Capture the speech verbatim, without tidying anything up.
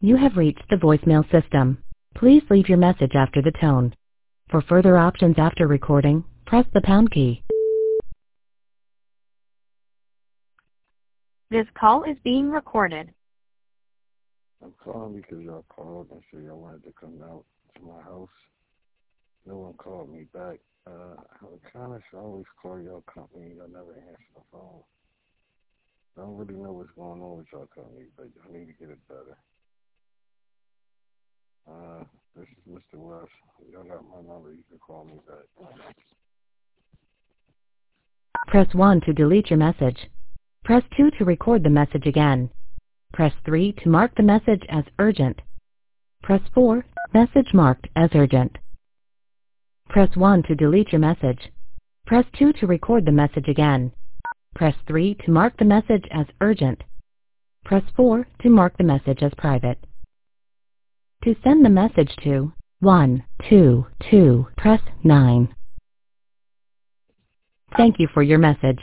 You have reached the voicemail system. Please leave your message after the tone. For further options after recording, press the pound key. This call is being recorded. I'm calling because y'all called and said y'all wanted to come out to my house. No one called me back. Uh, I kind of always call y'all company. Y'all never answer the phone. I don't really know what's going on with y'all company, but y'all need to get it better. Uh, this is Mister West. Y'all got my number. You can call me back. Press one to delete your message. Press two to record the message again. Press three to mark the message as urgent. Press four, message marked as urgent. Press one to delete your message. Press two to record the message again. Press three to mark the message as urgent. Press four to mark the message as private. To send the message to one two two, press nine. Thank you for your message.